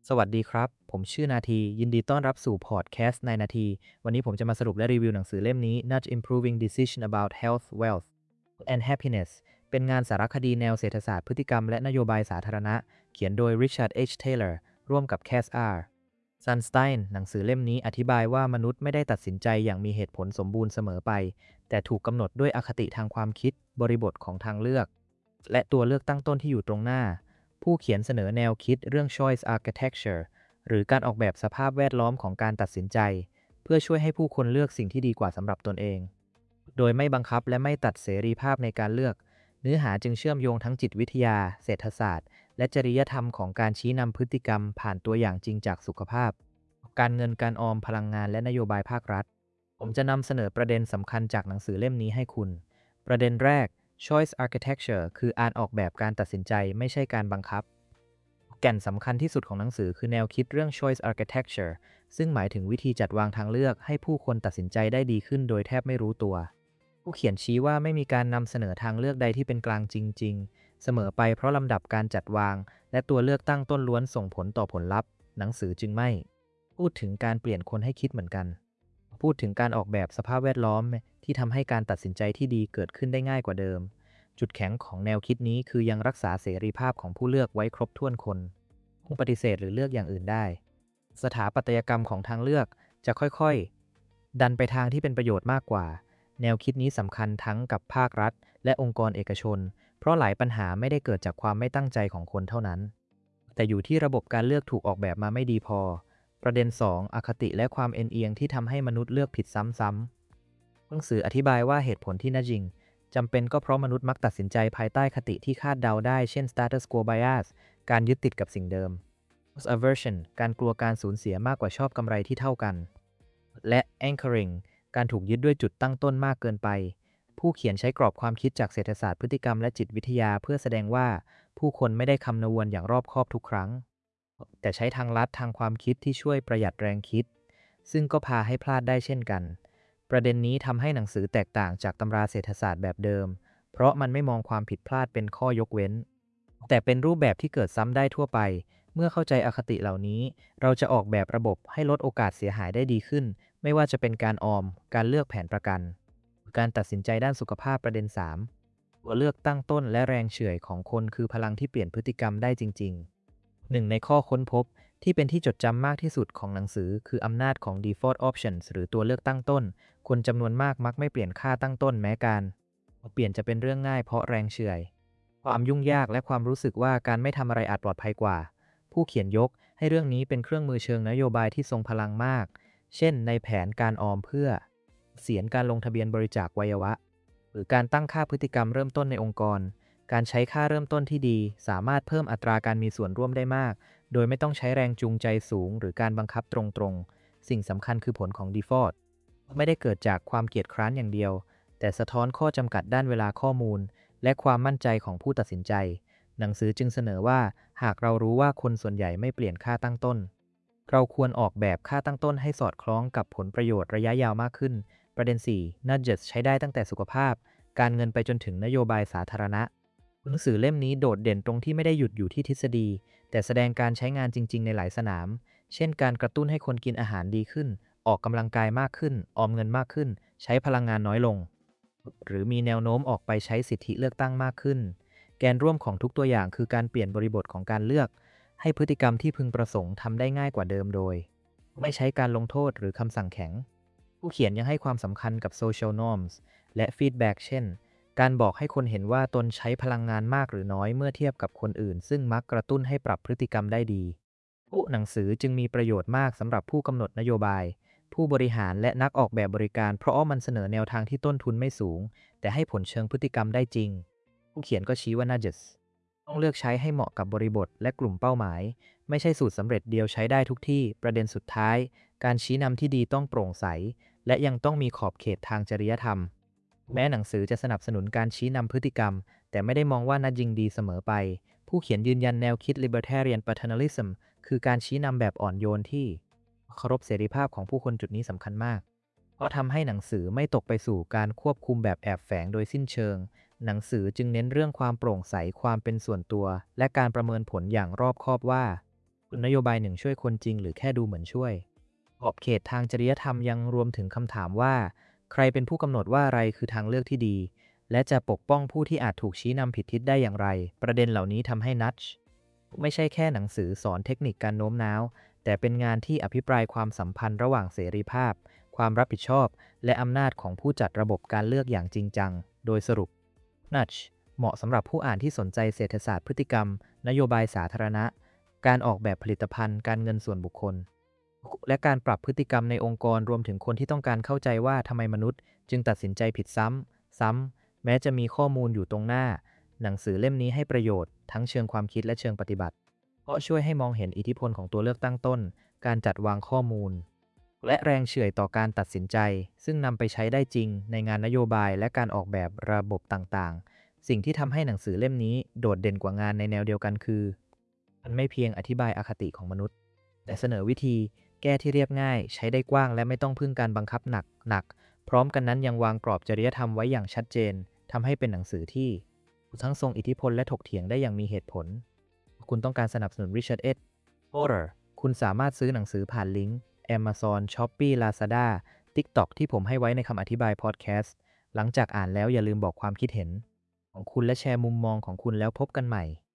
สวัสดีครับ ผมชื่อนาทียินดีต้อนรับสู่พอดแคสต์ในนาทีวันนี้ผมจะมาสรุปและรีวิวหนังสือเล่มนี้ Nudge Improving Decision About Health, Wealth and Happiness เป็นงานสารคดีแนวเศรษฐศาสตร์พฤติกรรมและนโยบายสาธารณะเขียนโดย Richard H. Taylor ร่วมกับ Cass R. Sunstein หนังสือเล่มนี้อธิบายว่ามนุษย์ไม่ได้ตัดสินใจอย่างมีเหตุผลสมบูรณ์เสมอไปแต่ถูกกำหนดด้วยอคติทางความคิดบริบทของทางเลือกและตัวเลือกตั้งต้นที่อยู่ตรงหน้าผู้เขียนเสนอแนวคิดเรื่อง choice architecture หรือการออกแบบสภาพแวดล้อมของการตัดสินใจเพื่อช่วยให้ผู้คนเลือกสิ่งที่ดีกว่าสำหรับตนเองโดยไม่บังคับและไม่ตัดเสรีภาพในการเลือกเนื้อหาจึงเชื่อมโยงทั้งจิตวิทยาเศรษฐศาสตร์และจริยธรรมของการชี้นำพฤติกรรมผ่านตัวอย่างจริงจากสุขภาพการเงินการออมพลังงานและนโยบายภาครัฐผมจะนำเสนอประเด็นสำคัญจากหนังสือเล่มนี้ให้คุณประเด็นแรก Choice Architecture คือการออกแบบการตัดสินใจไม่ใช่การบังคับแก่นสำคัญที่สุดของหนังสือคือแนวคิดเรื่อง Choice Architecture ซึ่งหมายถึงวิธีจัดวางทางเลือกให้ผู้คนตัดสินใจได้ดีขึ้นโดยแทบไม่รู้ตัวผู้เขียนชี้ว่าไม่มีการนำเสนอทางเลือกใดที่เป็นกลางจริงๆเสมอไปเพราะลำดับการจัดวางและตัวเลือกตั้งต้นล้วนส่งผลต่อผลลัพธ์หนังสือจึงไม่พูดถึงการเปลี่ยนคนให้คิดเหมือนกันพูดถึงการออกแบบสภาพแวดล้อมที่ทำให้การตัดสินใจที่ดีเกิดขึ้นได้ง่ายกว่าเดิมจุดแข็งของแนวคิดนี้คือยังรักษาเสรีภาพของผู้เลือกไว้ครบถ้วนคนปฏิเสธหรือเลือกอย่างอื่นได้สถาปัตยกรรมของทางเลือกจะค่อยๆดันไปทางที่เป็นประโยชน์มากกว่าแนวคิดนี้สำคัญทั้งกับภาครัฐและองค์กรเอกชนเพราะหลายปัญหาไม่ได้เกิดจากความไม่ตั้งใจของคนเท่านั้นแต่อยู่ที่ระบบการเลือกถูกออกแบบมาไม่ดีพอประเด็น2อคติและความเอ็นเอียงที่ทำให้มนุษย์เลือกผิดซ้ำๆหนังสืออธิบายว่าเหตุผลที่น่าจริงจำเป็นก็เพราะมนุษย์มักตัดสินใจภายใต้คติที่คาดเดาได้เช่น status quo bias การยึดติดกับสิ่งเดิม loss aversion การกลัวการสูญเสียมากกว่าชอบกำไรที่เท่ากันและ anchoring การถูกยึดด้วยจุดตั้งต้นมากเกินไปผู้เขียนใช้กรอบความคิดจากเศรษฐศาสตร์พฤติกรรมและจิตวิทยาเพื่อแสดงว่าผู้คนไม่ได้คำนวณอย่างรอบคอบทุกครั้งแต่ใช้ทางลัดทางความคิดที่ช่วยประหยัดแรงคิดซึ่งก็พาให้พลาดได้เช่นกันประเด็นนี้ทำให้หนังสือแตกต่างจากตำราเศรษฐศาสตร์แบบเดิมเพราะมันไม่มองความผิดพลาดเป็นข้อยกเว้นแต่เป็นรูปแบบที่เกิดซ้ำได้ทั่วไปเมื่อเข้าใจอคติเหล่านี้เราจะออกแบบระบบให้ลดโอกาสเสียหายได้ดีขึ้นไม่ว่าจะเป็นการออมการเลือกแผนประกันการตัดสินใจด้านสุขภาพประเด็น3ตัวเลือกตั้งต้นและแรงเฉื่อยของคนคือพลังที่เปลี่ยนพฤติกรรมได้จริงๆหนึ่งในข้อค้นพบที่เป็นที่จดจำมากที่สุดของหนังสือคืออำนาจของ default options หรือตัวเลือกตั้งต้นคนจำนวนมากมักไม่เปลี่ยนค่าตั้งต้นแม้การเปลี่ยนจะเป็นเรื่องง่ายเพราะแรงเฉื่อยความยุ่งยากและความรู้สึกว่าการไม่ทำอะไรอาจปลอดภัยกว่าผู้เขียนยกให้เรื่องนี้เป็นเครื่องมือเชิงนโยบายที่ทรงพลังมากเช่นในแผนการออมเพื่อเสียนการลงทะเบียนบริจาควัยวะหรือการตั้งค่าพฤติกรรมเริ่มต้นในองค์กรการใช้ค่าเริ่มต้นที่ดีสามารถเพิ่มอัตราการมีส่วนร่วมได้มากโดยไม่ต้องใช้แรงจูงใจสูงหรือการบังคับตรงๆสิ่งสำคัญคือผลของ default ไม่ได้เกิดจากความเกียจคร้านอย่างเดียวแต่สะท้อนข้อจำกัดด้านเวลาข้อมูลและความมั่นใจของผู้ตัดสินใจหนังสือจึงเสนอว่าหากเรารู้ว่าคนส่วนใหญ่ไม่เปลี่ยนค่าตั้งต้นเราควรออกแบบค่าตั้งต้นให้สอดคล้องกับผลประโยชน์ระยะยาวมากขึ้นประเด็น4 nudges ใช้ได้ตั้งแต่สุขภาพการเงินไปจนถึงนโยบายสาธารณะหนังสือเล่มนี้โดดเด่นตรงที่ไม่ได้หยุดอยู่ที่ทฤษฎีแต่แสดงการใช้งานจริงๆในหลายสนามเช่นการกระตุ้นให้คนกินอาหารดีขึ้นออกกำลังกายมากขึ้นออมเงินมากขึ้นใช้พลังงานน้อยลงหรือมีแนวโน้มออกไปใช้สิทธิเลือกตั้งมากขึ้นแกนร่วมของทุกตัวอย่างคือการเปลี่ยนบริบทของการเลือกให้พฤติกรรมที่พึงประสงค์ทำได้ง่ายกว่าเดิมโดยไม่ใช้การลงโทษหรือคำสั่งแข็งผู้เขียนยังให้ความสำคัญกับ social norms และ feedback เช่นการบอกให้คนเห็นว่าตนใช้พลังงานมากหรือน้อยเมื่อเทียบกับคนอื่นซึ่งมักกระตุ้นให้ปรับพฤติกรรมได้ดีผู้หนังสือจึงมีประโยชน์มากสำหรับผู้กำหนดนโยบายผู้บริหารและนักออกแบบบริการเพราะมันเสนอแนวทางที่ต้นทุนไม่สูงแต่ให้ผลเชิงพฤติกรรมได้จริงผู้เขียนก็ชี้ว่า nudges ต้องเลือกใช้ให้เหมาะกับบริบทและกลุ่มเป้าหมายไม่ใช่สูตรสำเร็จเดียวใช้ได้ทุกที่ประเด็นสุดท้ายการชี้นำที่ดีต้องโปร่งใสและยังต้องมีขอบเขตทางจริยธรรมแม้หนังสือจะสนับสนุนการชี้นำพฤติกรรมแต่ไม่ได้มองว่านัดยิงดีเสมอไปผู้เขียนยืนยันแนวคิด libertarian paternalism คือการชี้นำแบบอ่อนโยนที่เคารพเสรีภาพของผู้คนจุดนี้สำคัญมากเพราะทำให้หนังสือไม่ตกไปสู่การควบคุมแบบแอบแฝงโดยสิ้นเชิงหนังสือจึงเน้นเรื่องความโปร่งใสความเป็นส่วนตัวและการประเมินผลอย่างรอบคอบว่านโยบายหนึ่งช่วยคนจริงหรือแค่ดูเหมือนช่วยขอบเขตทางจริยธรรมยังรวมถึงคำถามว่าใครเป็นผู้กำหนดว่าอะไรคือทางเลือกที่ดีและจะปกป้องผู้ที่อาจถูกชี้นำผิดทิศได้อย่างไรประเด็นเหล่านี้ทำให้นัชไม่ใช่แค่หนังสือสอนเทคนิคการโน้มน้าวแต่เป็นงานที่อภิปรายความสัมพันธ์ระหว่างเสรีภาพความรับผิดชอบและอำนาจของผู้จัดระบบการเลือกอย่างจริงจังโดยสรุป Nudge เหมาะสำหรับผู้อ่านที่สนใจเศรษฐศาสตร์พฤติกรรมนโยบายสาธารณะการออกแบบผลิตภัณฑ์การเงินส่วนบุคคลและการปรับพฤติกรรมในองค์กรรวมถึงคนที่ต้องการเข้าใจว่าทำไมมนุษย์จึงตัดสินใจผิดซ้ำแม้จะมีข้อมูลอยู่ตรงหน้าหนังสือเล่มนี้ให้ประโยชน์ทั้งเชิงความคิดและเชิงปฏิบัติเพราะช่วยให้มองเห็นอิทธิพลของตัวเลือกตั้งต้นการจัดวางข้อมูลและแรงเฉื่อยต่อการตัดสินใจซึ่งนำไปใช้ได้จริงในงานนโยบายและการออกแบบระบบต่างๆสิ่งที่ทำให้หนังสือเล่มนี้โดดเด่นกว่างานในแนวเดียวกันคือมันไม่เพียงอธิบายอคติของมนุษย์แต่เสนอวิธีแก้ที่เรียบง่ายใช้ได้กว้างและไม่ต้องพึ่งการบังคับหนักพร้อมกันนั้นยังวางกรอบจริยธรรมไว้อย่างชัดเจนทำให้เป็นหนังสือที่ทั้งทรงอิทธิพลและถกเถียงได้อย่างมีเหตุผลคุณต้องการสนับสนุน Richard H. Porter คุณสามารถซื้อหนังสือผ่านลิงก์ Amazon, Shopee, Lazada, TikTok ที่ผมให้ไว้ในคำอธิบายพอดแคสต์หลังจากอ่านแล้วอย่าลืมบอกความคิดเห็นของคุณและแชร์มุมมองของคุณแล้วพบกันใหม่